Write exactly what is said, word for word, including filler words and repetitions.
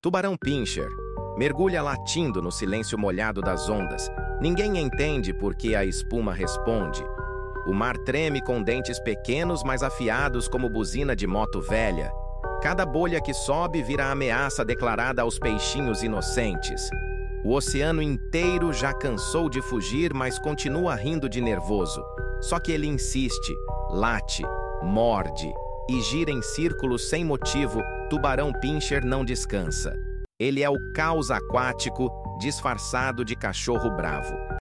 Tubarão pincher mergulha latindo no silêncio molhado das ondas. Ninguém entende por que a espuma responde. O mar treme com dentes pequenos, mas afiados como buzina de moto velha. Cada bolha que sobe vira ameaça declarada aos peixinhos inocentes. O oceano inteiro já cansou de fugir, mas continua rindo de nervoso. Só que ele insiste, late, morde e gira em círculos sem motivo. Tubarão pincher não descansa. Ele é o caos aquático disfarçado de cachorro bravo.